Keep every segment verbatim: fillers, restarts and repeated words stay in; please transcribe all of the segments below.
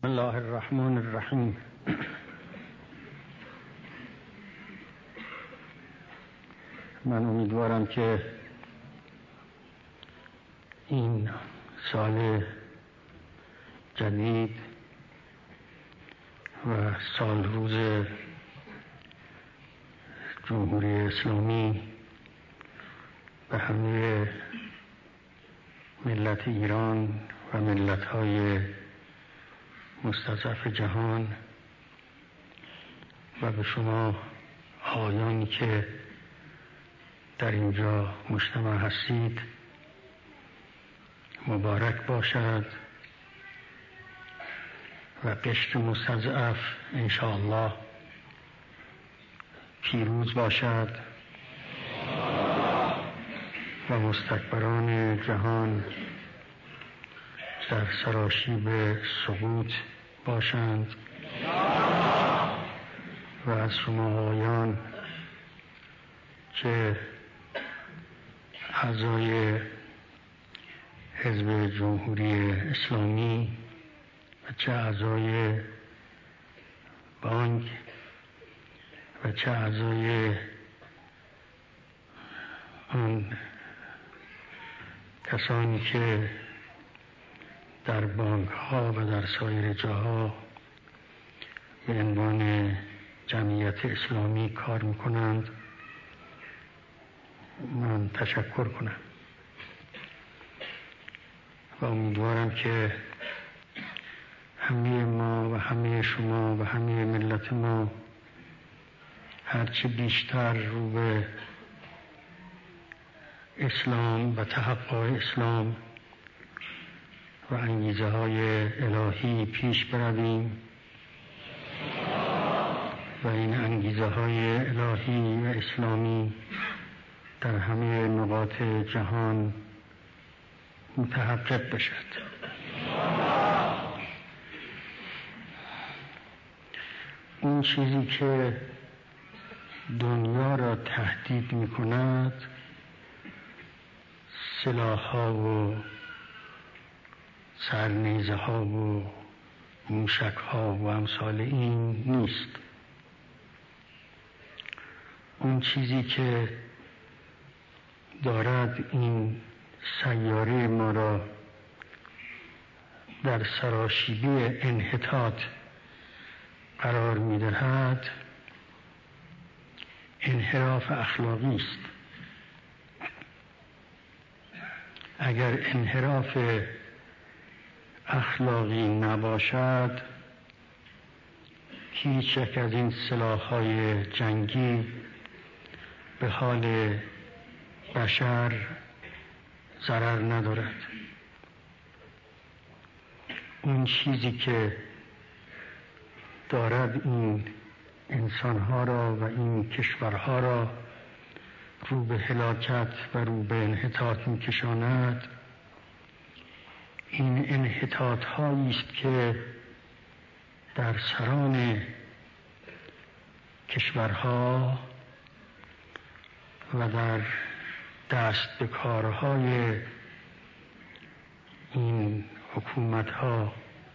بسم الله الرحمن الرحیم. من امیدوارم که این سال جدید و سال روز جمهوری اسلامی به همه ملت ایران و ملت‌های مستضعف جهان و به شما آیانی که در اینجا مجتمع هستید مبارک باشد و قشر مستضعف انشاءالله پیروز باشد و مستکبران جهان در سراشیب سقوط باشند و از شما آیان که اعضای حزب جمهوری اسلامی و چه اعضای بانک و چه اعضای آن کسانی که در بانک ها و در سایر جاها به عنوان جمعیت اسلامی کار میکنند من تشکر کنم و امیدوارم که همه ما و همه شما و همه ملت ما هرچه بیشتر رو به اسلام و تحقق اسلام و انگیزه های الهی پیش برویم و این انگیزه های الهی و اسلامی در همه نقاط جهان متحقق بشد. این چیزی که دنیا را تهدید می کند سلاح ها و سرنیزه ها و موشک ها و امثال این نیست. اون چیزی که دارد این سیاره ما را در سراشیبی انحطاط قرار می دهد انحراف اخلاقی است. اگر انحراف اخلاقی نباشد هیچ یک از این سلاح‌های جنگی به حال بشر ضرر ندارد. اون چیزی که دارد این انسان‌ها را و این کشورها را رو به هلاکت و رو به انحطاط می‌کشاند این انحطاط هایی است که در سران کشورها و در دست به کارهای این حکومت ها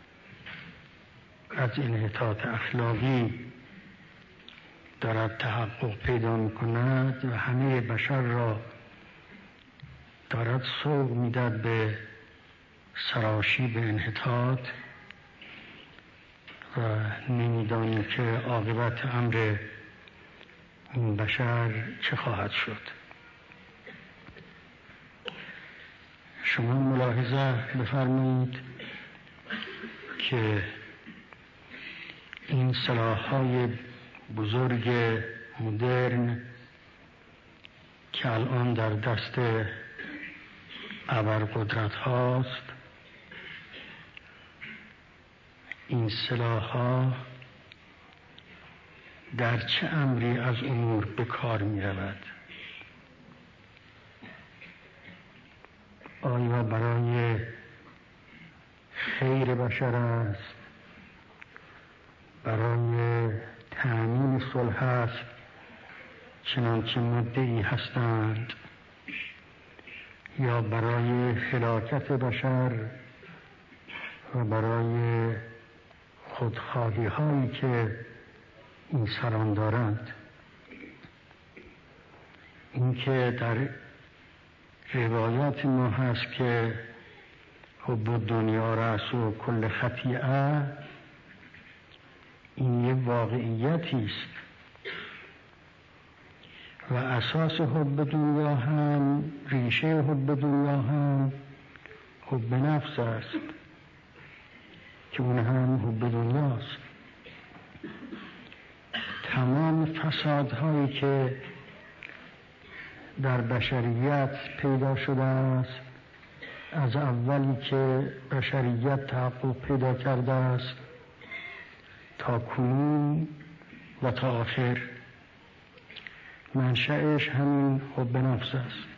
از انحطاط اخلاقی دارد تحقق پیدا می کند و همه بشر را دارد سوق میدهد به سراشیب انحطاط و نمیدانیم که عاقبت امر این بشر چه خواهد شد. شما ملاحظه بفرمایید که این سلاح‌های بزرگ مدرن که الان در دست ابرقدرت هاست این سلاح‌ها در چه امری از امور به کار می رود؟ آیا برای خیر بشر است؟ برای تأمین صلح است چنانچه مدعی هستند یا برای هلاکت بشر و برای خودخواهی هایی که این سران دارند، این که در روایات ما هست که حب دنیا رأس و کل خطیئه، این یه واقعیتی است و اساس حب دنیا هم، ریشه حب دنیا هم حب نفس است که اون هم حب دنیاست. تمام فسادهایی که در بشریت پیدا شده است، از اولی که بشریت تحقق پیدا کرده است تا کنون و تا آخر، منشأش همین حب نفس است.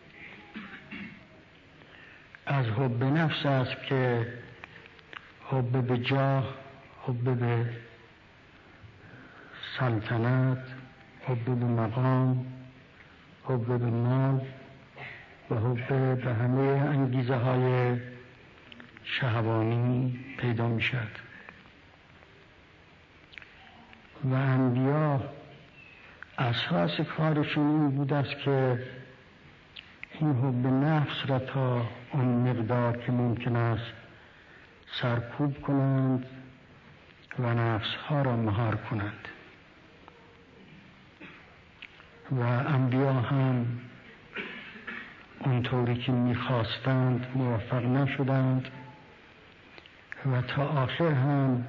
از حب نفس است که حب به جاه، حب به سلطنت، حب به مقام، حب به مال و حب به همه انگیزه های شهوانی پیدا می شد. و انبیا اساس کارشون این بود است که این حب نفس را تا اون مقدار که ممکن است سرکوب کنند و نفسها را مهار کنند. و انبیا هم اونطوری که میخواستند موفق نشدند و تا آخر هم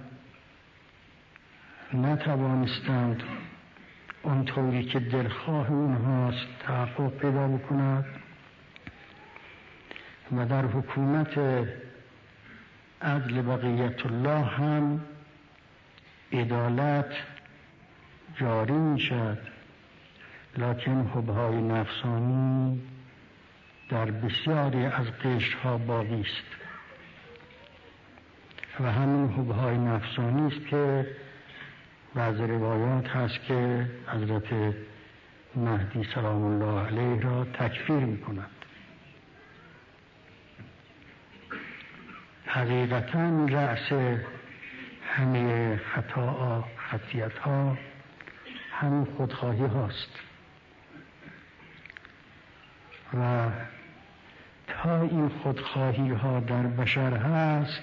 نتوانستند اونطوری که دلخواه اونهاست تحقق پیدا بکند و در حکومت عدل بقیت الله هم عدالت جاری می شد، لکن حبهای نفسانی در بسیاری از قشرها باقی است و همین حبهای نفسانی است که بعض روایات هست که حضرت مهدی سلام الله علیه را تکفیر می کند. حقیقتاً رأس همه خطاها، خطیت ها همین خودخواهی هاست و تا این خودخواهی ها در بشر هست،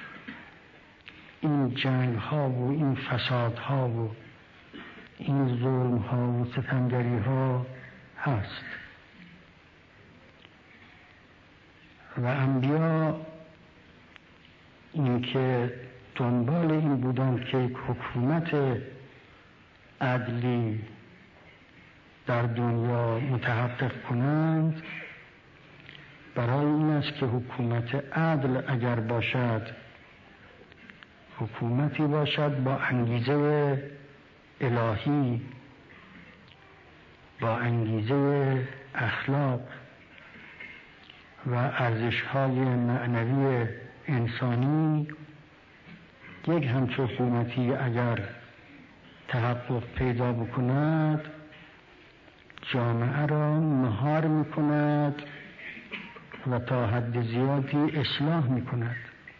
این جنگ ها و این فساد ها و این ظلم ها و ستمگری ها هست. و انبیا این که دنبال این بودند که حکومت عدلی در دنیا متحقق کنند، برای این است که حکومت عدل اگر باشد، حکومتی باشد با انگیزه الهی، با انگیزه اخلاق و ارزش‌های معنوی انسانی، یک همچون حکومتی اگر تحقق پیدا بکند، جامعه را مهار می‌کند و تا حد زیادی اصلاح می‌کند.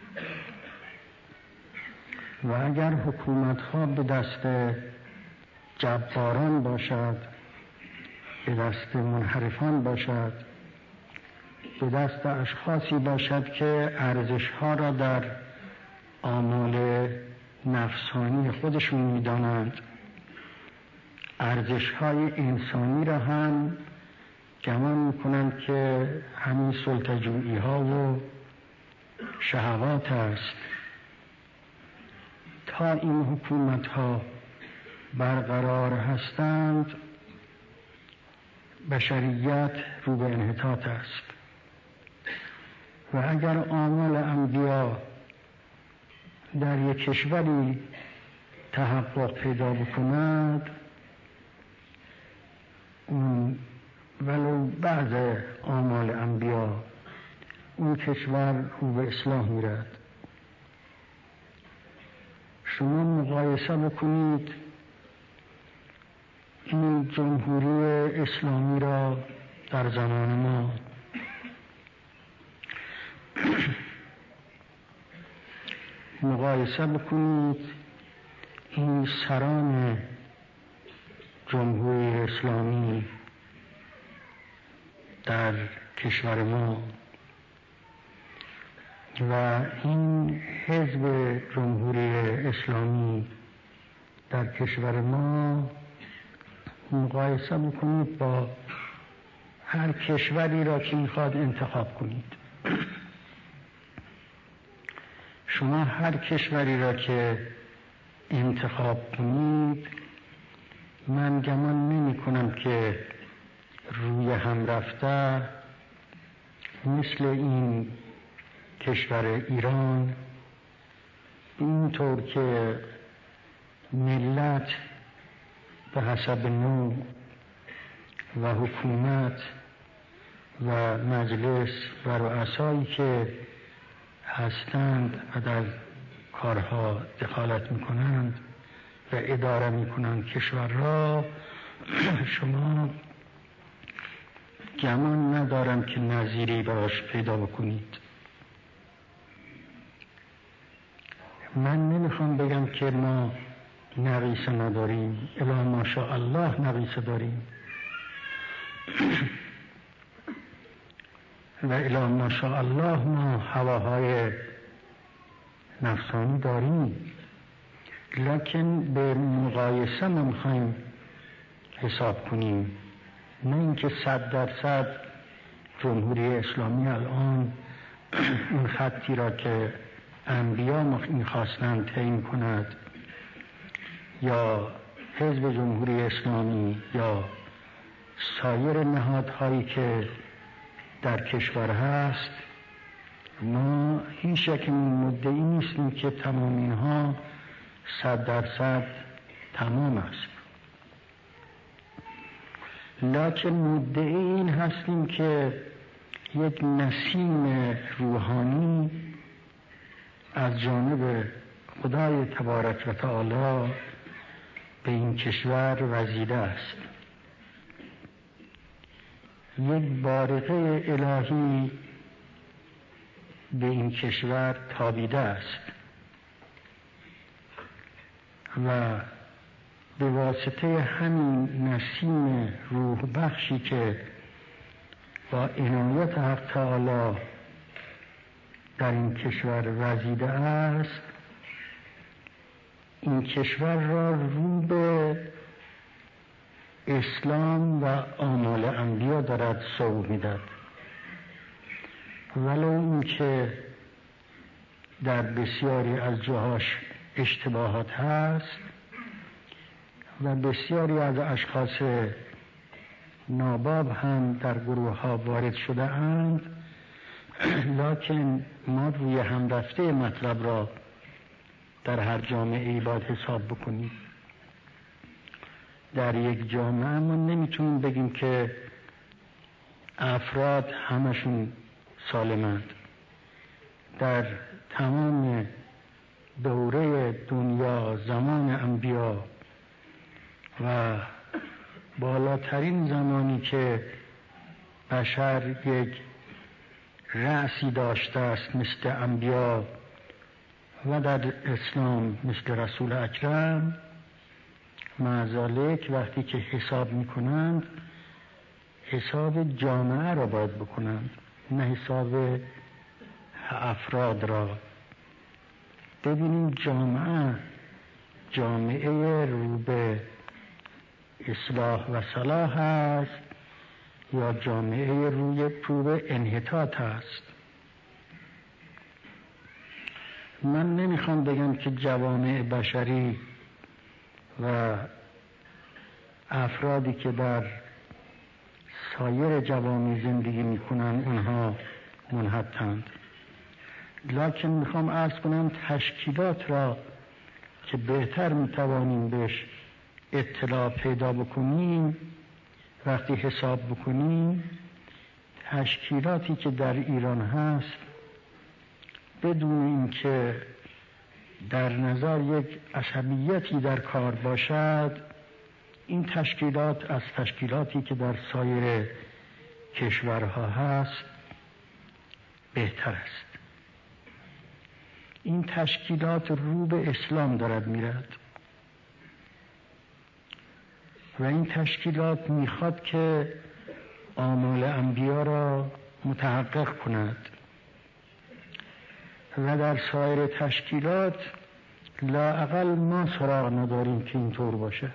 و اگر حکومت‌ها به دست جباران باشد، به دست منحرفان باشد، به دست اشخاصی باشد که ارزش‌ها را در آمال نفسانی خودشون می‌دانند، ارزش‌های انسانی را هم گمان می‌کنند که همین سلطه‌جویی‌ها و شهوات است، تا این حکومت‌ها برقرار هستند، بشریت رو به انحطاط است. و اگر آمال انبیا در یک کشوری تحقق پیدا بکند، ولو بعض آمال انبیا، اون کشور رو به اصلاح میرد. شما مقایسه بکنید این جمهوری اسلامی را در زمان ما، مقایسه بکنید این سران جمهوری اسلامی در کشور ما و این حزب جمهوری اسلامی در کشور ما مقایسه بکنید با هر کشوری را که میخواد انتخاب کنید. شما هر کشوری را که انتخاب کنید، من گمان نمی کنم که روی هم رفته مثل این کشور ایران اینطور که ملت به حسب نوع و حکومت و مجلس و رؤسایی که هستند و در کارها دخالت میکنند و اداره میکنند کشور را، شما گمان ندارم که نظیری براش پیدا بکنید. من نمیخوام بگم که ما نقیصه نداریم، الی ماشاء الله نقیصه داریم و الی ماشاء الله ما هواهای نفسانی داریم، لکن به مقایسه ما میخوایم حساب کنیم، نه اینکه صد درصد جمهوری اسلامی الان اون خطی را که انبیا میخواستند تعیین کند یا حزب جمهوری اسلامی یا سایر نهادهایی که در کشور هست، ما هیچ یک مدعی نیستیم که تمام اینها صد درصد تمام است، لکن مدعی این هستیم که یک نسیم روحانی از جانب خدای تبارک و تعالی به این کشور وزیده است، یک بارقه الهی به این کشور تابیده است و به واسطه همین نسیم روح بخشی که با عنایت حق تعالی در این کشور وزیده است، این کشور را رو به اسلام و آمال انبیا دارد سوق میدهد، ولو این که در بسیاری از جاهاش اشتباهات هست و بسیاری از اشخاص ناباب هم در گروه ها وارد شده اند، لکن ما روی هم رفته مطلب را در هر جامعه باید حساب بکنیم. در یک جامعه ما نمیتونیم بگیم که افراد همشون سالمند. در تمام دوره دنیا، زمان انبیا و بالاترین زمانی که بشر یک رأسی داشته است مثل انبیا و در اسلام مثل رسول اکرم، معذالک وقتی که حساب میکنند حساب جامعه را باید بکنند، نه حساب افراد را. ببینیم جامعه جامعه رو به اصلاح و صلاح است یا جامعه روی رو به انحطاط است. من نمیخوام بگم که جوامع بشری و افرادی که در سایر جوامع زندگی میکنن اونها منحطند، لکن میخوام عرض کنم تشکیلات را که بهتر میتوانیم بهش اطلاع پیدا بکنیم، وقتی حساب بکنیم تشکیلاتی که در ایران هست بدون اینکه در نظر یک عصبیتی در کار باشد، این تشکیلات از تشکیلاتی که در سایر کشورها هست بهتر است. این تشکیلات رو به اسلام دارد میرد و این تشکیلات میخواد که آمال انبیا را متحقق کند و در سایر تشکیلات لااقل ما سراغ نداریم که اینطور باشه.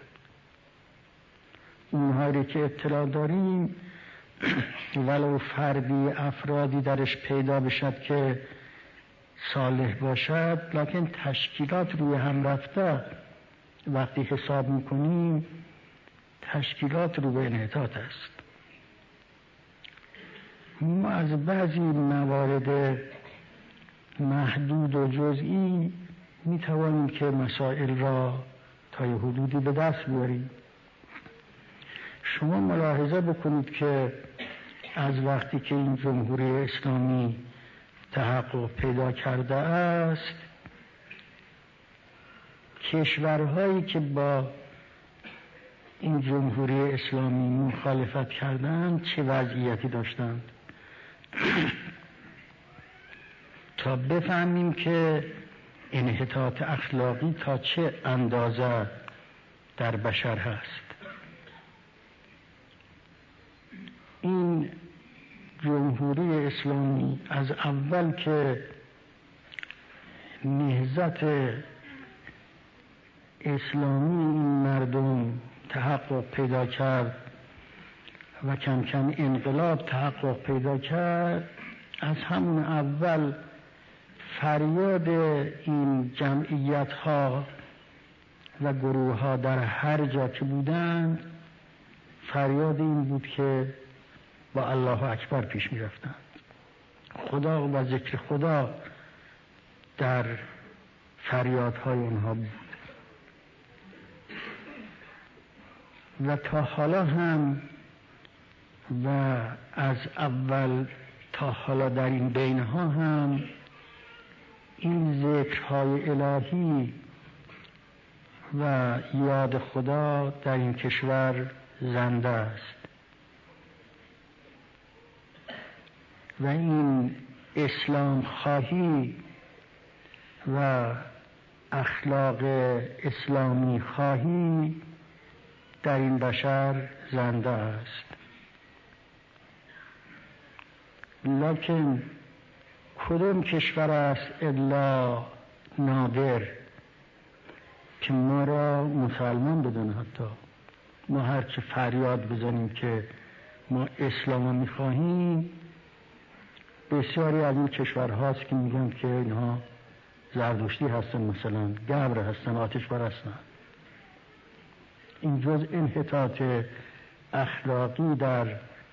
اونهایی که اطلاع داریم ولو فردی افرادی درش پیدا بشد که صالح باشد، لکن تشکیلات روی هم رفته وقتی حساب میکنیم تشکیلات رو به انحطاط است. ما از بعضی موارد محدود و جزئی میتوانیم که مسائل را تا یه حدودی به دست بیاریم. شما ملاحظه بکنید که از وقتی که این جمهوری اسلامی تحقق پیدا کرده است، کشورهایی که با این جمهوری اسلامی مخالفت کردند چه وضعیتی داشتند تا بفهمیم که انحطاط اخلاقی تا چه اندازه در بشر هست. این جمهوری اسلامی از اول که نهضت اسلامی این مردم تحقق پیدا کرد و کم کم انقلاب تحقق پیدا کرد، از همون اول فریاد این جمعیت ها و گروه ها در هر جا که بودند فریاد این بود که با الله اکبر پیش می رفتند. خدا و ذکر خدا در فریادهای اونها بود و تا حالا هم و از اول تا حالا در این بینها هم این ذکرهای الهی و یاد خدا در این کشور زنده است و این اسلام خواهی و اخلاق اسلامی خواهی در این بشر زنده است. لکن کدام کشور است الا نادر که ما را مسلمان بدونه؟ حتی ما هرچه فریاد بزنیم که ما اسلام رو میخواهیم، بسیاری از این کشورهاست که میگن که اینها زردشتی هستن، مثلا گبر هستن، آتش پرستن. این جز انحطاط اخلاقی در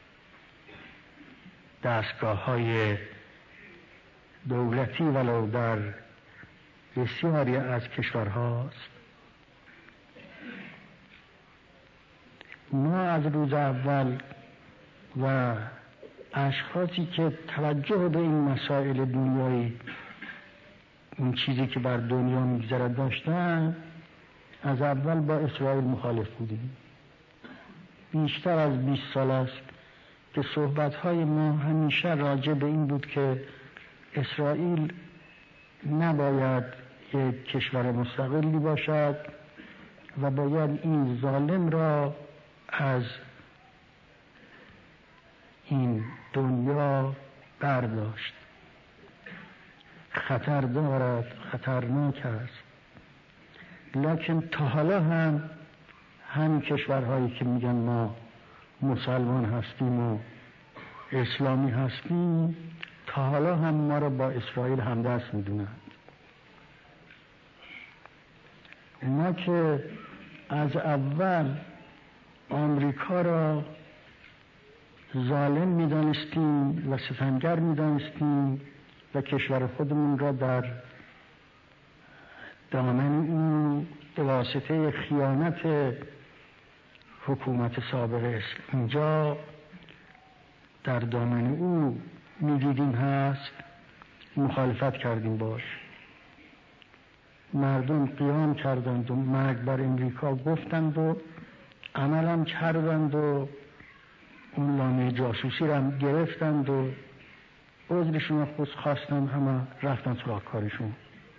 دستگاه های دولتی ولو در بسیاری از کشورهاست. ما از روز اول و اشخاصی که توجه به این مسائل دنیایی، این چیزی که بر دنیا میگذرد داشتن، از اول با اسرائیل مخالف بودیم. بیشتر از بیست سال است که صحبت‌های ما همیشه راجع به این بود که اسرائیل نباید یک کشور مستقلی باشد و باید این ظالم را از این دنیا برداشت. خطر دارد، خطرناک است. لکن تا حالا هم همین کشورهایی که میگن ما مسلمان هستیم و اسلامی هستیم، تا حالا هم ما را با اسرائیل همدست میدونند. ما که از اول آمریکا را ظالم میدانستیم و ستمگر میدانستیم و کشور خودمون را در دامن او به واسطه خیانت حکومت سابق اینجا در دامن او میدیدیم هست، مخالفت کردیم باش. مردم قیام کردند و مرگ بر امریکا گفتند و عملم کردند و اون لانه جاسوسی را هم گرفتند و عذرشون رو خواستند، همه رفتن سراغ کارشون.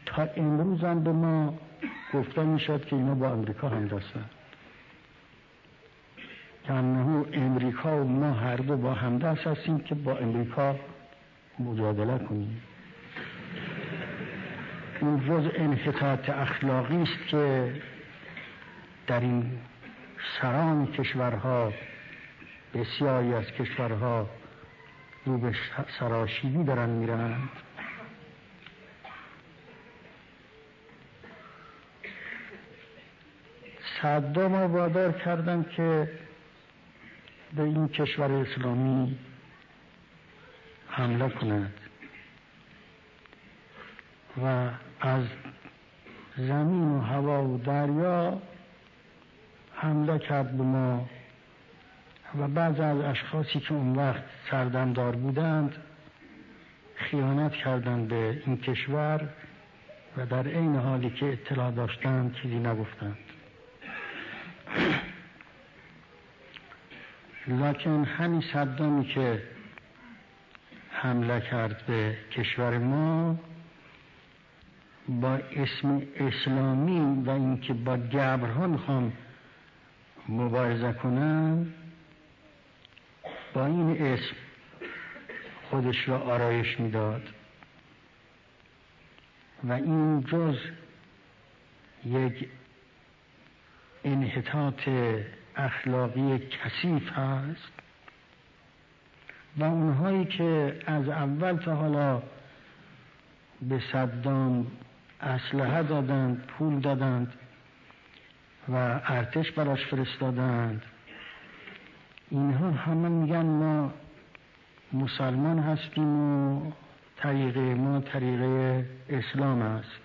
تا امروز هم به ما گفته میشد که اینا با امریکا همدستن، که انه امریکا و ما هر دو با همدست هستیم که با امریکا مجادله کنیم. این جز انحطاط اخلاقی است که در این سران کشورها، بسیاری از کشورها رو به سراشیبی دارن میرند. صدام را وادار کردن که به این کشور اسلامی حمله کند و از زمین و هوا و دریا حمله کرد به ما و بعض از اشخاصی که اون وقت سردمدار بودند خیانت کردند به این کشور و در عین حالی که اطلاع داشتند چیزی نگفتند. لکن همین صدامی که حمله کرد به کشور ما با اسم اسلامی و اینکه با گبرها میخوام مبارزه کنن، با این اسم خودش را آرایش میداد و این جز یک انحطاط اخلاقی کثیف هست و اونهایی که از اول تا حالا به صدام اسلحه دادند، پول دادند و ارتش براش فرستادند، اینها همه میگن ما مسلمان هستیم و طریقه ما طریقه اسلام است.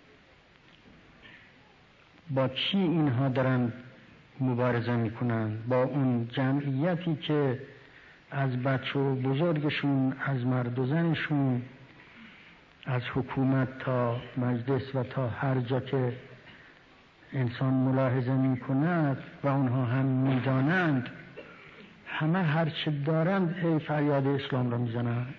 با کی اینها دارن مبارزه میکنن؟ با اون جمعیتی که از بچه و بزرگشون، از مرد و زنشون، از حکومت تا مجلس و تا هر جا که انسان ملاحظه میکند و اونها هم میدانند، همه هرچه دارند هی فریاد اسلام را میزنند.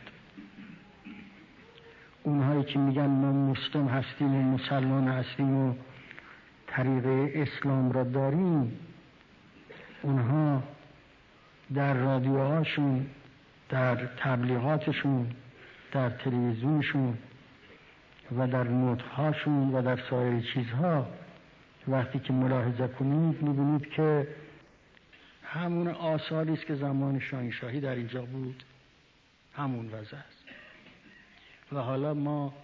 اونهایی که میگن ما مسلم هستیم و مسلمان هستیم و طریقه اسلام را داریم، اونها در رادیوهاشون، در تبلیغاتشون، در تلویزیونشون و در نطقهاشون و در سایر چیزها وقتی که ملاحظه کنید میبینید که همون آثاری است که زمان شاهنشاهی در اینجا بود، همون وضع است. و حالا ما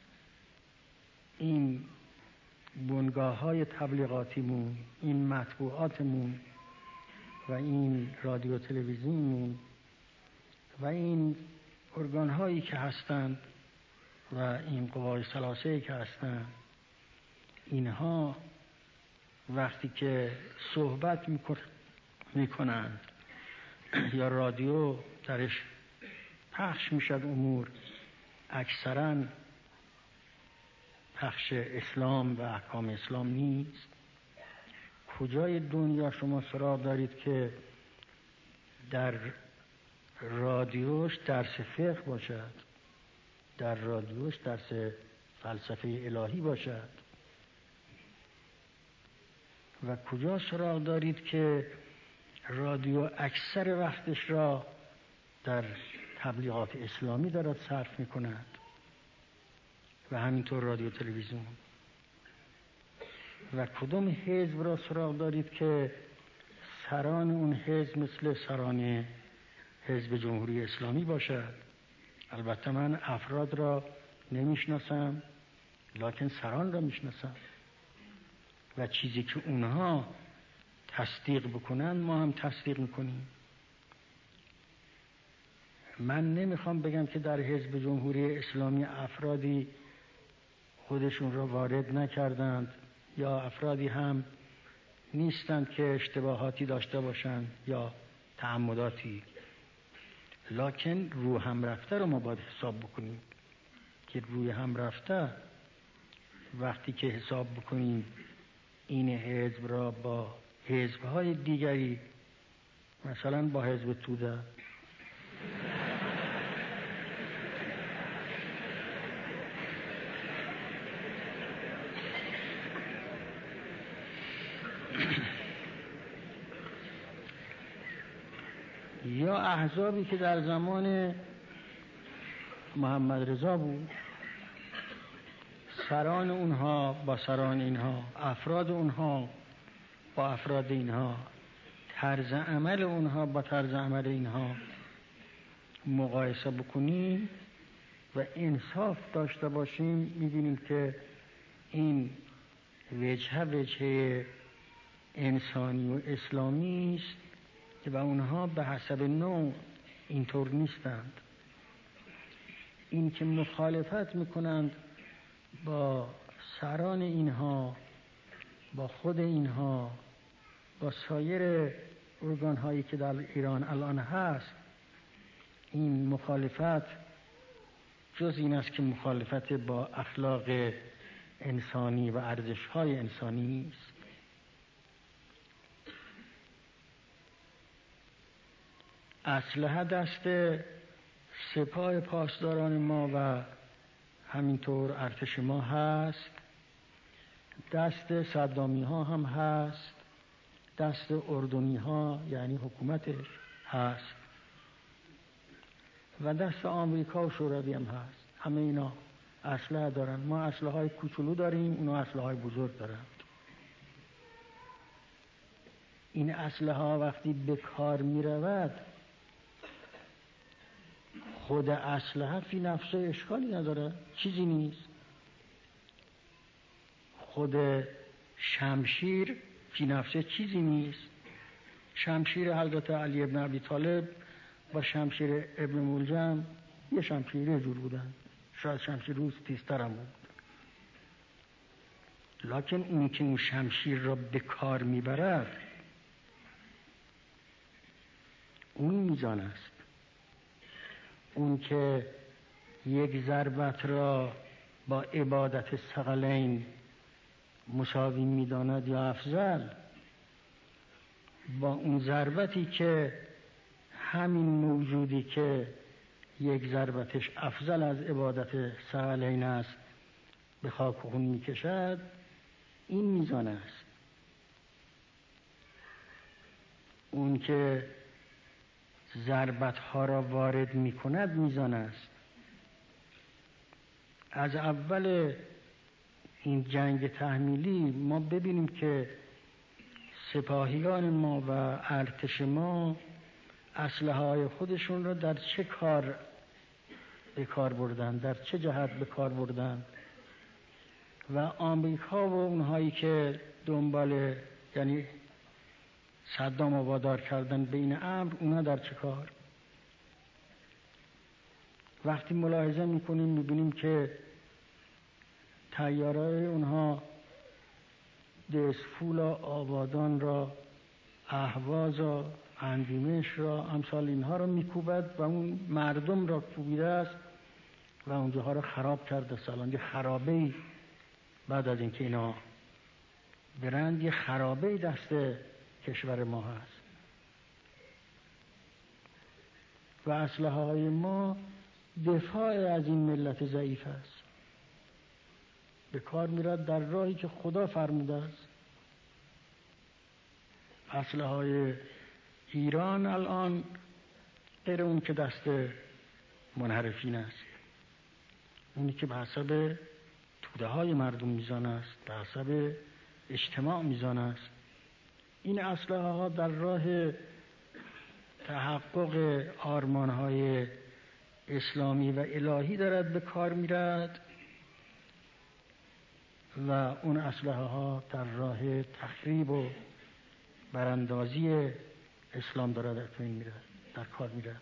این بنگاه های تبلیغاتیمون، این مطبوعاتمون و این رادیو تلویزیونمون و این ارگان هایی که هستند و این قوای ثلاثه‌ای که هستند، اینها وقتی که صحبت میکنند یا رادیو درش پخش میشد امور، اکثرا پخش اسلام و احکام اسلام نیست. کجای دنیا شما سراغ دارید که در رادیوش درس فقه باشد، در رادیوش درس فلسفه الهی باشد؟ و کجا سراغ دارید که رادیو اکثر وقتش را در تبلیغات اسلامی دارد صرف می کند و همینطور رادیو تلویزیون؟ و کدام حزب را سراغ دارید که سران اون حزب مثل سران حزب جمهوری اسلامی باشد؟ البته من افراد را نمیشناسم، لکن سران را میشناسم و چیزی که اونها تصدیق بکنن ما هم تصدیق میکنیم. من نمیخوام بگم که در حزب جمهوری اسلامی افرادی خودشون را وارد نکردند یا افرادی هم نیستند که اشتباهاتی داشته باشند یا تعمداتی، لکن روی هم رفته رو ما باید حساب بکنیم که روی هم رفته وقتی که حساب بکنیم این حزب را با حزب‌های دیگری، مثلا با حزب توده یا احزابی که در زمان محمد رضا بود، سران اونها با سران اینها، افراد اونها با افراد اینها، طرز عمل اونها با طرز عمل اینها مقایسه بکنیم و انصاف داشته باشیم، می‌بینیم که این وجهه وجهه انسانی و اسلامی است که و اونها به حسب نوع اینطور نیستند. این که مخالفت میکنند با سران اینها، با خود اینها، با سایر ارگان هایی که در ایران الان هست، این مخالفت جز این است که مخالفت با اخلاق انسانی و ارزش های انسانی است. اسلحه دست سپاه پاسداران ما و همینطور ارتش ما هست، دست صدامی ها هم هست، دست اردنی ها یعنی حکومتش هست و دست آمریکا و شوروی هم هست. همه اینا اسلحه دارن. ما اسلحه های کوچولو داریم، اونا اسلحه های بزرگ دارن. این اسلحه ها وقتی به کار می رود، خود اسلحه فی نفسه اشکالی نداره، چیزی نیست. خود شمشیر فی نفسه چیزی نیست. شمشیر حضرت علی ابن ابی طالب با شمشیر ابن ملجم یه شمشیر یه جور بودن، شاید شمشیر روز تیزتر هم بود، لکن اون که اون شمشیر را به کار میبرد اون میزان است. اون که یک ضربت را با عبادت ثقلین مساوی میداند یا افضل، با اون ضربتی که همین موجودی که یک ضربتش افضل از عبادت ثقلین است به خاک خون میکشد، این میزان است. اون که ضربت ها را وارد میکند میزان است. از اول این جنگ تحمیلی ما ببینیم که سپاهیان ما و ارتش ما اسلحه های خودشون را در چه کار به کار بردن، در چه جهت به کار بردن، و آمریکا و اونهایی که دنبال یعنی صدام وادار کردن به این امر، اونا در چه کار. وقتی ملاحظه میکنیم میبینیم که طیاره‌های اونها دسفولا، آبادان را، اهواز را، اندیمش را، امثال اینها را میکوبد و اون مردم را کوبیده است و اونجاها را خراب کرده. سالان یه خرابه‌ای بعد از اینکه اینا برند، یه خرابه‌ای دست کشور ما هست و اسلحه های ما دفاع از این ملت ضعیف است، به کار میرد در راهی که خدا فرموده است. اسلحه های ایران الان غیر اون که دست منحرفین است، اونی که به حسب توده های مردم میزان است، به حسب اجتماع میزان است. این اسلحه ها در راه تحقق آرمان های اسلامی و الهی دارد به کار میرد و اون اسلحه ها در راه تخریب و براندازی اسلام دارد در میرد، در کار میرد.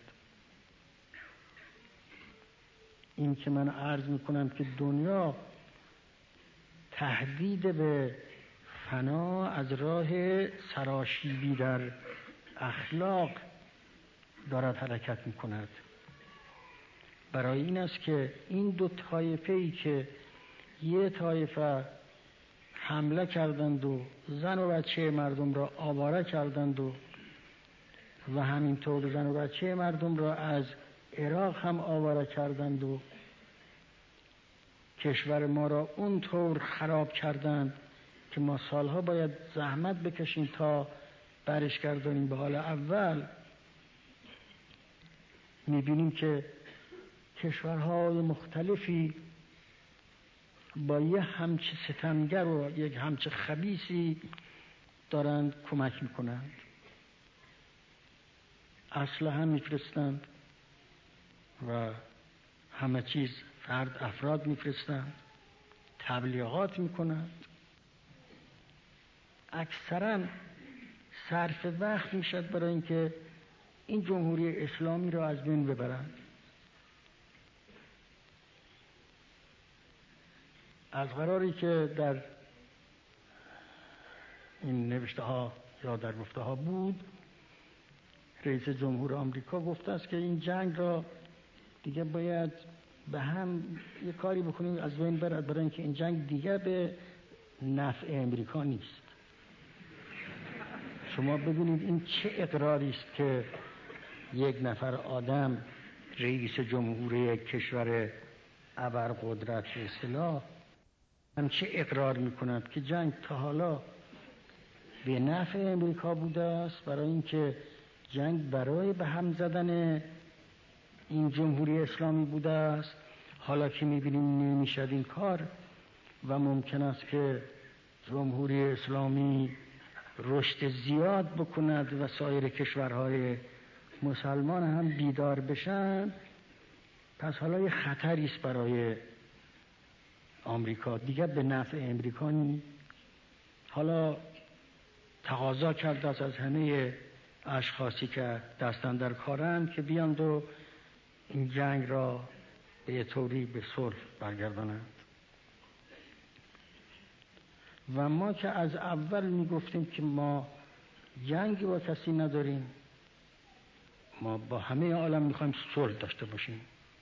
این که من عرض میکنم که دنیا تهدید به فنا از راه سراشیبی در اخلاق دارد حرکت میکند، برای این است که این دو طایفه‌ای که یه طایفه حمله کردند و زن و بچه مردم را آواره کردند و و همینطور زن و بچه مردم را از عراق هم آواره کردند و کشور ما را اونطور خراب کردند که ما سالها باید زحمت بکشیم تا برش گردانیم به حال اول. میبینیم که کشورهای مختلفی با یه همچه ستمگر و یک همچه خبیثی دارند کمک میکنند، اسلحه میفرستند و همه چیز فرد افراد میفرستند، تبلیغات میکنند، اکثرا صرف وقت میشد برای اینکه این جمهوری اسلامی را از بین ببرند. از قراری که در این نوشته ها یا در گفته ها بود، رئیس جمهور آمریکا گفته است که این جنگ را دیگه باید به هم یه کاری بکنیم از بین برد، برای اینکه این جنگ دیگه به نفع امریکا نیست. شما ببینید این چه اقراری است که یک نفر آدم، رئیس جمهور یک کشور ابرقدرت به اصطلاح، هم چه اقرار میکند که جنگ تا حالا به نفع امریکا بوده است، برای اینکه جنگ برای به هم زدن این جمهوری اسلامی بوده است. حالا که میبینیم نمیشد این کار و ممکن است که جمهوری اسلامی رشد زیاد بکند و سایر کشورهای مسلمان هم بیدار بشن، پس حالا یه خطری است برای آمریکا، دیگر به نفع امریکا نیست. حالا تقاضا کرده است از همه اشخاصی که دستن در کارند که بیاند و این جنگ را به طوری به صلح برگردانند. و ما که از اول میگفتیم که ما جنگی با کسی نداریم، ما با همه عالم میخوایم صلح داشته باشیم،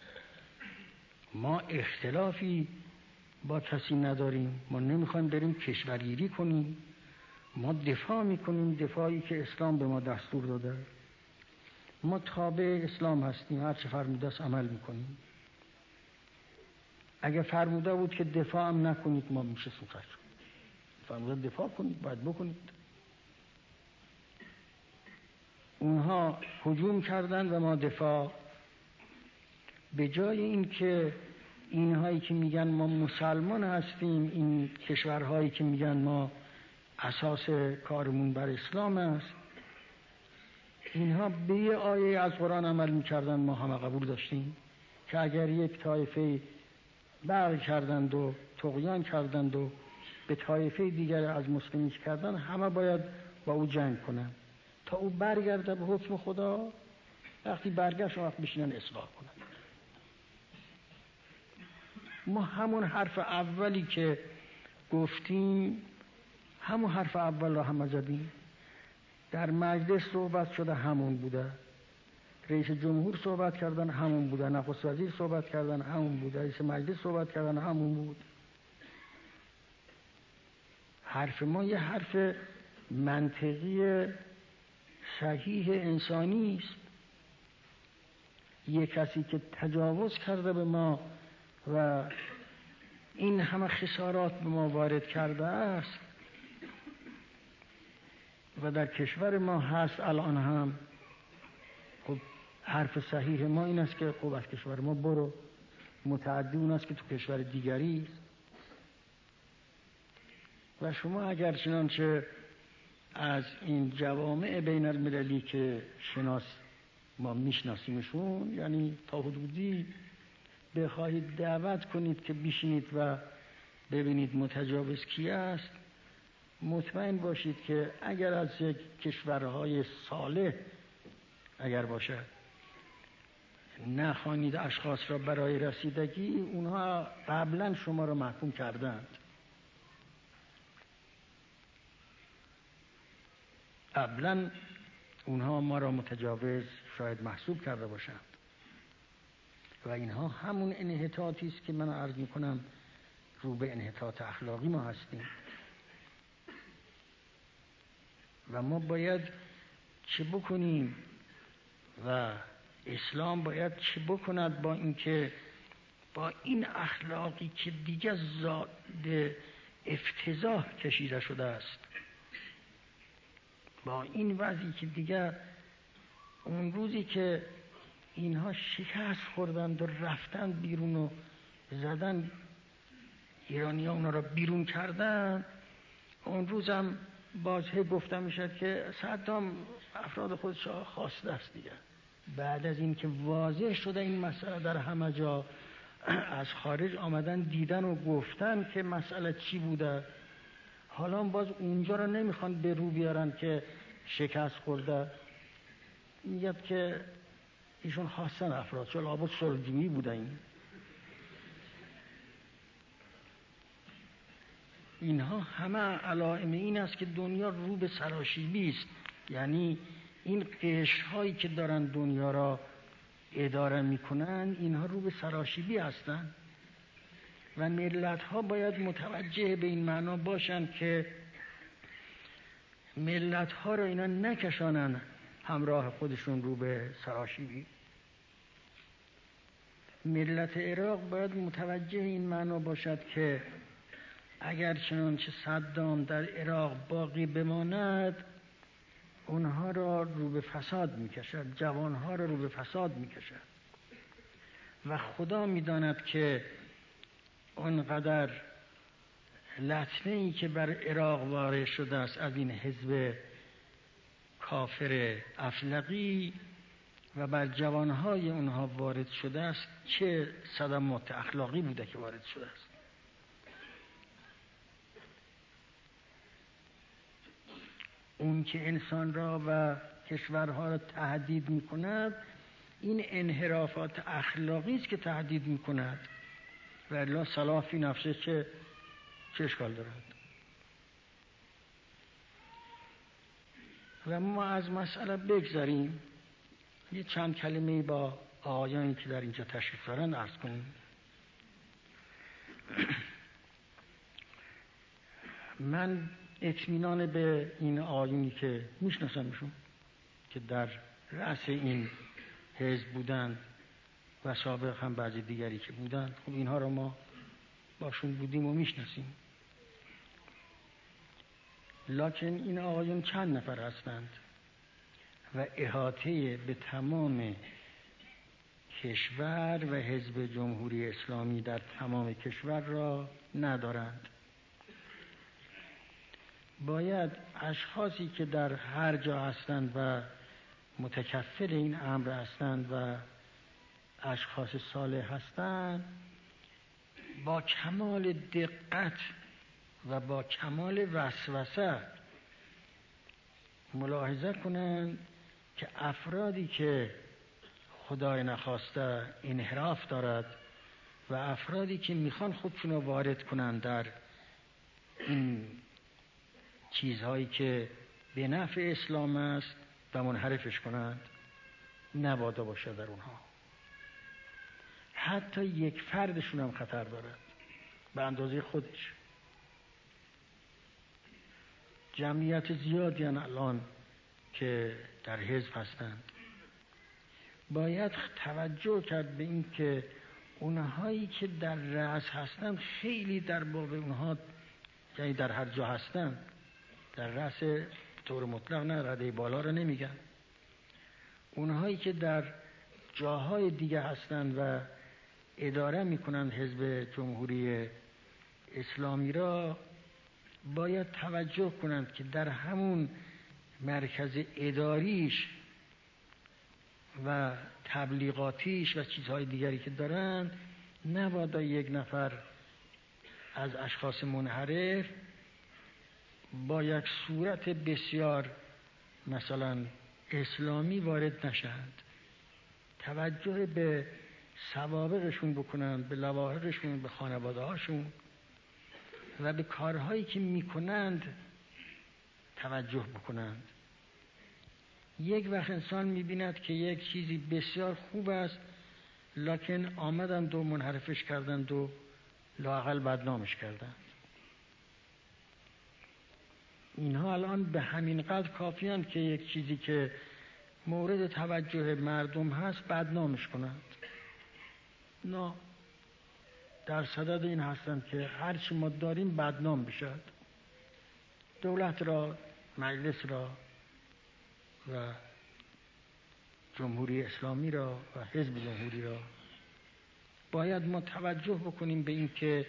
ما اختلافی با کسی نداریم، ما نمیخوایم بریم کشورگیری کنیم، ما دفاع میکنیم، دفاعی که اسلام به ما دستور داده، ما تابع اسلام هستیم، هر چه فرموده است عمل میکنیم. اگه فرموده بود که دفاع هم نکنید ما میشه سوخت، فرموده دفاع کنید، باید بکنید. اونها هجوم کردند و ما دفاع. به جای این که اینهایی که میگن ما مسلمان هستیم، این کشورهایی که میگن ما اساس کارمون بر اسلام است، اینها به یه آیه از قرآن عمل میکردن، ما همه قبول داشتیم که اگر یک طایفه بغی کردند و طغیان کردند و به طایفه دیگر از مسلمین کردن، همه باید با او جنگ کنن تا او برگرده به حکم خدا. وقتی برگشت وقت بشینن اصلاح کنن. ما همون حرف اولی که گفتیم، همون حرف اول را هم زدیم. در مجلس صحبت شده همون بوده، رئیس جمهور صحبت کردن همون بوده، نخست وزیر صحبت کردن همون بوده، رئیس مجلس صحبت کردن همون بود. حرف ما یه حرف منطقی صحیح انسانی است. یه کسی که تجاوز کرده به ما و این همه خسارات به ما وارد کرده است و در کشور ما هست الان هم، خب حرف صحیح ما این است که خب از کشور ما برو، متعدی اون است که تو کشور دیگری است. و شما اگر چنانچه از این جوامع بین المللی که شناس ما میشناسیمشون، یعنی تا حدودی بخواهید دعوت کنید که بشینید و ببینید متجاوز کی است، مطمئن باشید که اگر از یک کشورهای صالح اگر باشد نخوانید اشخاص را برای رسیدگی، اونها قبلا شما را محکوم کردند. قبلا اونها ما را متجاوز شاید محسوب کرده باشند و اینها همون انحطاطی است که من عرض میکنم رو به انحطاط اخلاقی ما هستیم. و ما باید چه بکنیم و اسلام باید چه بکند با اینکه با این اخلاقی که دیگه زاد افتضاح کشیده شده است، با این وضعی که دیگه اون روزی که اینها شکست خوردند و رفتن بیرون و زدن، ایرانی ها اونا را بیرون کردن. اون روزم بازه گفتم میشد که صدام افراد خودش را خواسته است دیگه. بعد از این که واضح شده این مسئله در همه جا، از خارج آمدن دیدن و گفتن که مسئله چی بوده، حالا باز اونجا را نمیخوان به رو بیارن که شکست خورده. میگه که ایشون خواستن افراد، چون لابد صلح‌جویی بوده. این اینها همه علائم این است که دنیا رو به سراشیبی است. یعنی این قشرهایی که دارن دنیا را اداره میکنن، اینها رو به سراشیبی هستند و ملت ها باید متوجه به این معنا باشن که ملت ها را اینا نکشانن همراه خودشون رو به سراشیبی. ملت عراق باید متوجه این معنا باشد که اگر چنانچه صدام در عراق باقی بماند، اونها را رو به فساد میکشد، جوانها را رو به فساد میکشد و خدا میداند که اونقدر لطمه ای که بر عراق وارد شده است از این حزب کافر افلقی و بر جوانهای اونها وارد شده است، چه صدمات اخلاقی بوده که وارد شده است. اون که انسان را و کشورها را تهدید میکند، این انحرافات اخلاقی است که تهدید میکند و الا صلاح فی نفسه چه چه اشکال دارد. و ما از مسئله بگذاریم، یه چند کلمه با آقایانی که در اینجا تشریف دارن عرض کنیم. من اطمینان به این آقایونی که میشناسمشون که در رأس این حزب بودن و سابق هم بعضی دیگری که بودن، خب اینها را ما باشون بودیم و میشناسیم. لکن این آقایون چند نفر هستند و احاطه به تمام کشور و حزب جمهوری اسلامی در تمام کشور را ندارند. باید اشخاصی که در هر جا هستند و متکفل این امر هستند و اشخاص صالح هستند، با کمال دقت و با کمال وسوسه ملاحظه کنند که افرادی که خدای نخواسته انحراف دارد و افرادی که میخوان خودشون رو وارد کنند در این چیزهایی که به نفع اسلام است و منحرفش کنند، نبادا باشه در اونها. حتی یک فردشون هم خطر دارد به اندازه خودش. جمعیت زیادی الان که در حزب هستند، باید توجه کرد به این که اونهایی که در رأس هستند خیلی در باب اونها، یعنی در هر جا هستند، در رأس طور مطلق نه، رده بالا رو نمیگن، اونهایی که در جاهای دیگه هستند و اداره میکنند حزب جمهوری اسلامی را، باید توجه کنند که در همون مرکز اداریش و تبلیغاتیش و چیزهای دیگری که دارند، نبادا یک نفر از اشخاص منحرف با یک صورت بسیار مثلا اسلامی وارد نشند. توجه به سوابقشون بکنند، به لواحقشون، به خانواده هاشون و به کارهایی که میکنند توجه بکنند. یک وقت انسان میبیند که یک چیزی بسیار خوب است، لکن آمدند و منحرفش کردند و لااقل بدنامش کردند. اینها الان به همین قدر کافیند که یک چیزی که مورد توجه مردم هست بدنامش کنند. نه، در صدد این هستند که هر چی ما داریم بدنام بشد، دولت را، مجلس را و جمهوری اسلامی را و حزب جمهوری را، باید ما توجه بکنیم به این که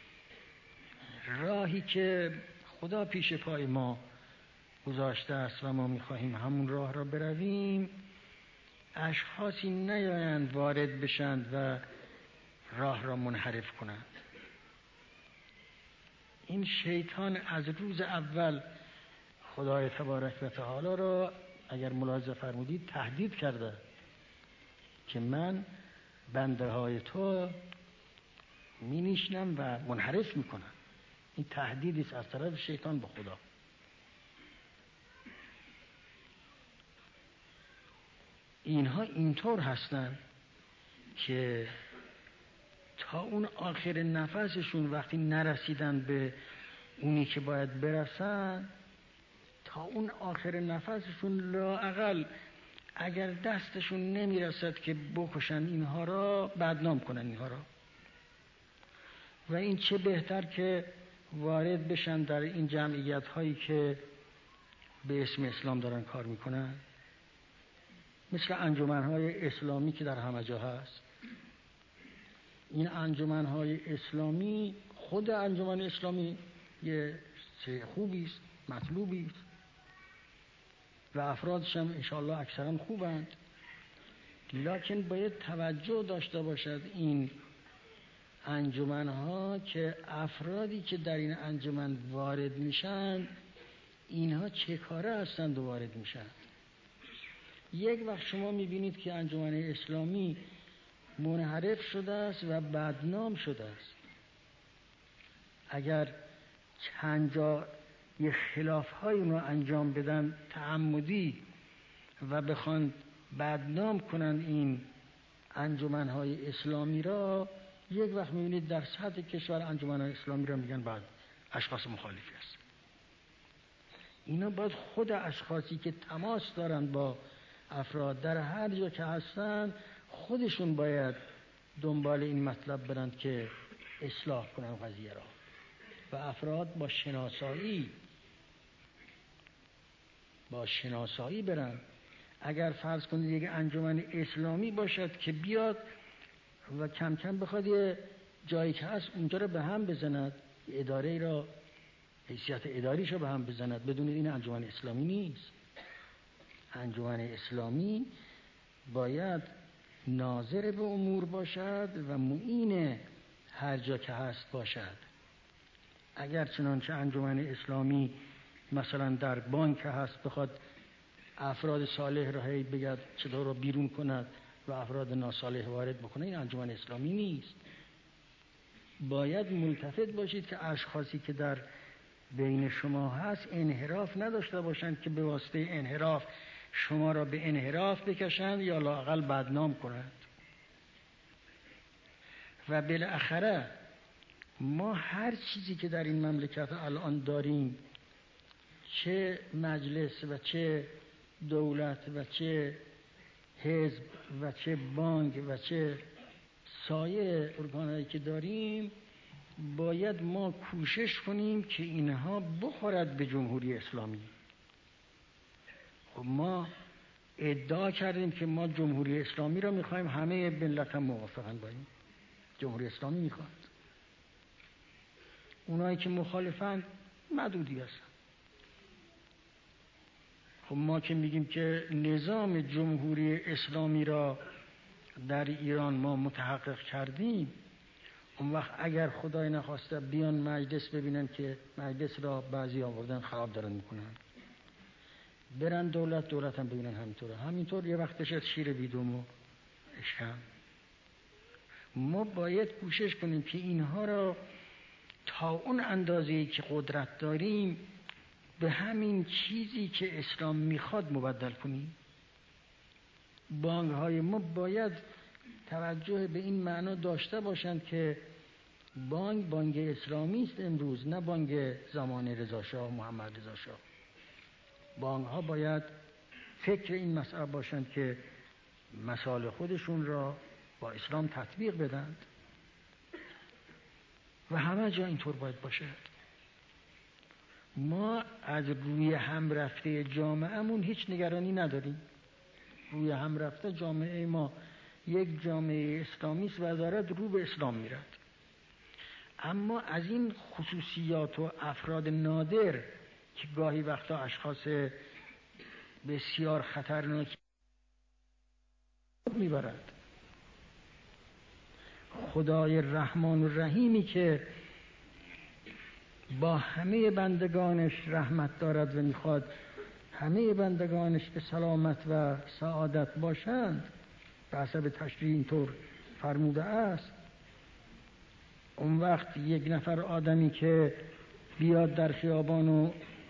راهی که خدا پیش پای ما گذاشته است و ما می‌خواهیم همون راه را برویم، اشخاصی نیایند وارد بشند و راه را منحرف کنند. این شیطان از روز اول خدای تبارک و تعالی را، اگر ملاحظه فرمودید، تهدید کرده که من بنده های تو می نیشنم و منحرف می کنم. این تهدیدی است از طرف شیطان به خدا. اینها اینطور هستند که تا اون آخر نفسشون وقتی نرسیدن به اونی که باید برسن، تا اون آخر نفسشون لااقل اگر دستشون نمیرسد که بکشن اینها را، بدنام کنن اینها را. و این چه بهتر که وارد بشن در این جمعیت هایی که به اسم اسلام دارن کار میکنن، مثل انجمن های اسلامی که در همه جا هست. این انجمن های اسلامی، خود انجمن اسلامی یه چه خوبی است، مطلوبی است و افرادش هم انشاءالله اکثرا خوبند، لکن باید توجه داشته باشد این انجمن ها که افرادی که در این انجمن وارد میشن اینها چه کاره هستند و وارد میشن. یک وقت شما میبینید که انجمن اسلامی منحرف شده است و بدنام شده است، اگر چند جا یه خلاف های رو انجام بدن تعمدی و بخوان بدنام کنن این انجمن های اسلامی را، یک وقت میبینید در سطح کشور انجمن های اسلامی را میگن بعد اشخاص مخالفی هست. اینا باید خود اشخاصی که تماس دارن با افراد در هر جا که هستن، خودشون باید دنبال این مطلب برن که اصلاح کنن قضیه را و افراد با شناسایی با شناسایی برن. اگر فرض کنید یک انجمن اسلامی باشد که بیاد و کم کم بخواد یه جایی که هست اونجا رو به هم بزند، اداره را، حیثیت اداریش رو به هم بزند، بدونید این انجمن اسلامی نیست. انجمن اسلامی باید ناظر به امور باشد و معین هر جا که هست باشد. اگر چنانچه انجمن اسلامی مثلا در بانک هست بخواد افراد صالح را هی بگد چطور رو بیرون کند و افراد ناصالح وارد بکنه، این انجمن اسلامی نیست. باید ملتفت باشید که اشخاصی که در بین شما هست انحراف نداشته باشند که به واسطه انحراف شما را به انحراف بکشند یا لااقل بدنام کنند. و بالاخره ما هر چیزی که در این مملکت الان داریم، چه مجلس و چه دولت و چه حزب و چه بانک و چه سایر ارگانهایی که داریم، باید ما کوشش کنیم که اینها بخورد به جمهوری اسلامی. خب ما ادعا کردیم که ما جمهوری اسلامی را میخوایم، همه ملت هم موافقن با این. جمهوری اسلامی میخواد. اونایی که مخالفن معدودی هستن. خب ما که میگیم که نظام جمهوری اسلامی را در ایران ما متحقق کردیم، اون وقت اگر خدای نخواسته بیان مجلس ببینن که مجلس را بعضی آوردن خراب دارن میکنن، برن دولت دولت هم ببینن همینطوره، همینطور یه وقت بشد شیر بیدوم و اشکم. ما باید کوشش کنیم که اینها را تا اون اندازه‌ای که قدرت داریم به همین چیزی که اسلام میخواد مبدل کنیم. بانک های ما باید توجه به این معنا داشته باشند که بانک بانک اسلامی است امروز، نه بانک زمان رضا شاه محمد رضا شاه. بانک ها باید فکر این مسئله باشند که مسائل خودشون را با اسلام تطبیق بدند و همه جا اینطور باید باشد. ما از روی هم رفته جامعهمون هیچ نگرانی نداریم. روی هم رفته جامعه ما یک جامعه اسلامی است و دارد رو به اسلام میرد. اما از این خصوصیات و افراد نادر که گاهی وقتا اشخاص بسیار خطرناک میبرد، خدای رحمان و رحیمی که با همه بندگانش رحمت دارد و میخواد همه بندگانش به سلامت و سعادت باشند، به حسب تشریع اینطور فرموده است. اون وقت یک نفر آدمی که بیاد در خیابان و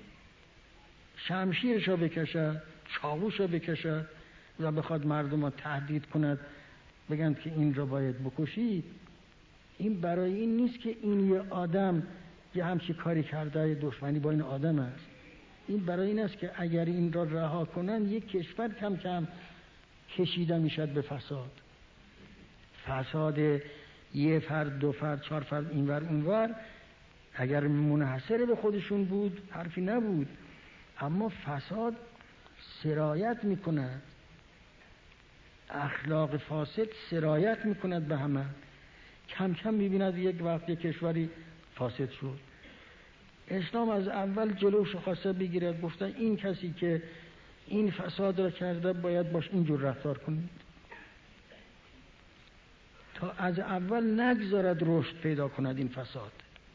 شمشیرش رو بکشد، چاقوش رو بکشد و بخواد مردم رو تهدید کند بگند که این رو باید بکشید، این برای این نیست که این یه آدم یه همچی کاری کرده دشمنی با این آدم است. این برای این است که اگر این را رها کنن یک کشور کم کم کشیده میشد به فساد. فساد یه فرد، دو فرد، چهار فرد اینور اونور اگر منحصر به خودشون بود حرفی نبود، اما فساد سرایت میکند، اخلاق فاسد سرایت میکند به همه. کم کم میبیند یک وقت یک کشوری فاسد شد. اسلام از اول جلوش خواسته بگیرد، گفته این کسی که این فساد را کرده باید باش اینجور رفتار کنید، تا از اول نگذارد رشد پیدا کند این فساد.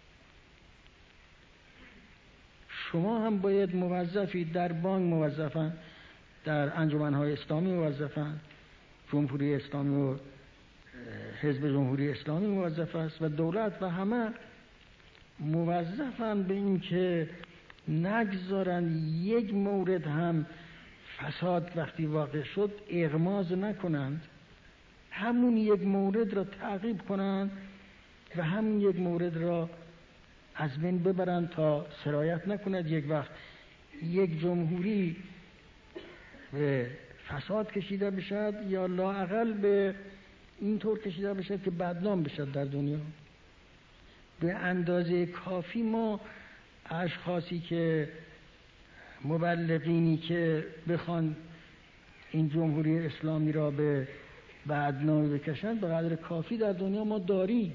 شما هم باید موظفی، در بانک موظفن، در انجمنهای اسلامی موظفن، جمهوری اسلامی و حزب جمهوری اسلامی موظف است و دولت و همه موظفن به این که نگذارن یک مورد هم فساد وقتی واقع شد اغماض نکنند، همون یک مورد را تعقیب کنند و همون یک مورد را از بین ببرند تا سرایت نکند یک وقت یک جمهوری به فساد کشیده بشد یا لااقل به این طور کشیده بشد که بدنام بشد در دنیا. به اندازه کافی ما اشخاصی که مبلغینی که بخوان این جمهوری اسلامی را به بدنامی بکشند به قدر کافی در دنیا ما داریم.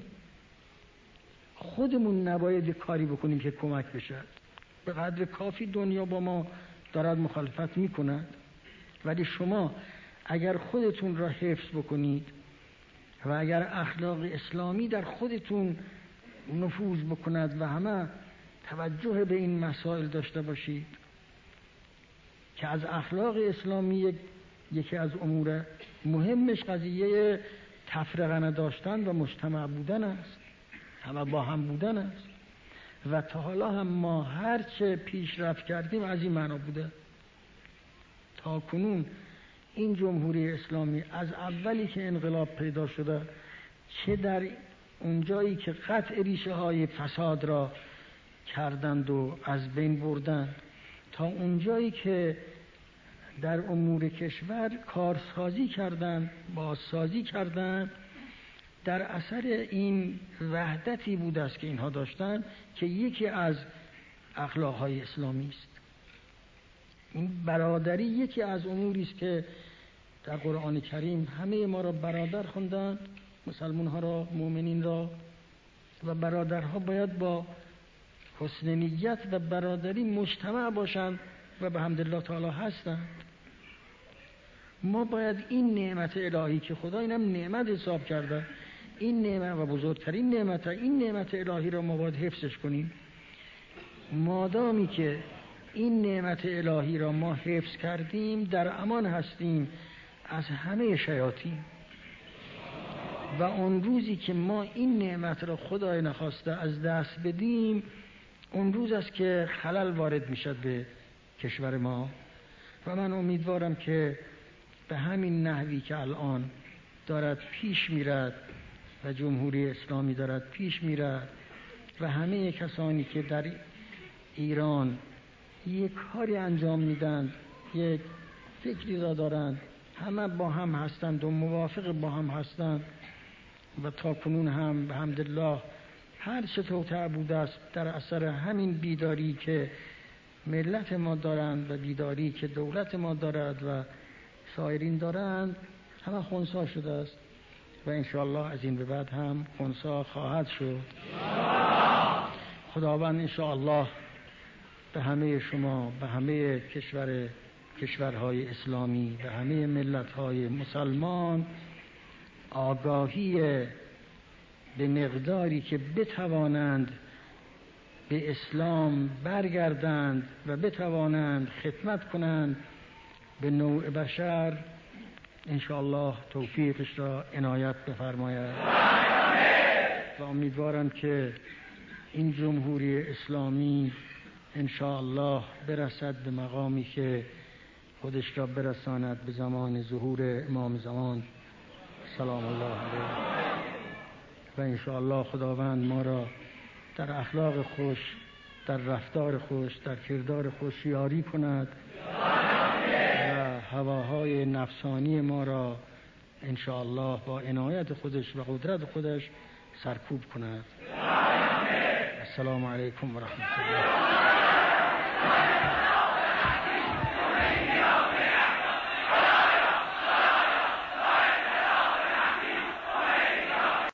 خودمون نباید کاری بکنیم که کمک بشد. به قدر کافی دنیا با ما دارد مخالفت میکند، ولی شما اگر خودتون را حفظ بکنید و اگر اخلاق اسلامی در خودتون نفوذ بکند و همه توجه به این مسائل داشته باشید که از اخلاق اسلامی یک یکی از امور مهمش قضیه تفرقه نداشتن و مجتمع بودن است، همه با هم بودن است. و تا حالا هم ما هرچه پیشرفت کردیم از این معنا بوده. تا کنون این جمهوری اسلامی از اولی که انقلاب پیدا شده، چه در اونجایی که قطع ریشه های فساد را کردند و از بین بردند، تا اونجایی که در امور کشور کارسازی کردند، بازسازی کردند، در اثر این وحدتی بود است که اینها داشتند که یکی از اخلاقهای اسلامی است. این برادری یکی از اموری است که در قرآن کریم همه ما را برادر خوندند، مسلمان ها را، مؤمنین را، و برادرها باید با حسن نیت و برادری مجتمع باشند و به حمدالله تعالی هستند. ما باید این نعمت الهی که خدا اینم نعمت حساب کرده، این نعمت و بزرگترین نعمت، این نعمت الهی را ما باید حفظش کنیم. مادامی که این نعمت الهی را ما حفظ کردیم در امان هستیم از همه شیاطین. و اون روزی که ما این نعمت را خدای نخواسته از دست بدیم، اون روز است که خلل وارد میشد به کشور ما. و من امیدوارم که به همین نحوی که الان دارد پیش میرد و جمهوری اسلامی دارد پیش میرد و همه کسانی که در ایران یک کاری انجام میدن، یک فکری را دارند، همه با هم هستند و موافق با هم هستند و تا کنون هم به حمدالله هر چه توطئه بوده است در اثر همین بیداری که ملت ما دارند و بیداری که دولت ما دارد و سایرین دارند همه خنثی شده است و انشاءالله از این به بعد هم خنثی خواهد شد. خداوند انشاءالله به همه شما، به همه کشور کشورهای اسلامی، به همه ملت‌های مسلمان آگاهی به مقداری که بتوانند به اسلام برگردند و بتوانند خدمت کنند به نوع بشر، انشاءالله توفیقش را عنایت بفرماید. و امیدوارم که این جمهوری اسلامی انشاءالله برسد به مقامی که خودش را برساند به زمان ظهور امام زمان سلام الله علیه. و انشاءالله خداوند ما را در اخلاق خوش، در رفتار خوش، در کردار خوش یاری کند و هواهای نفسانی ما را انشاءالله با عنایت خودش و قدرت خودش سرکوب کند. السلام علیکم و رحمت الله.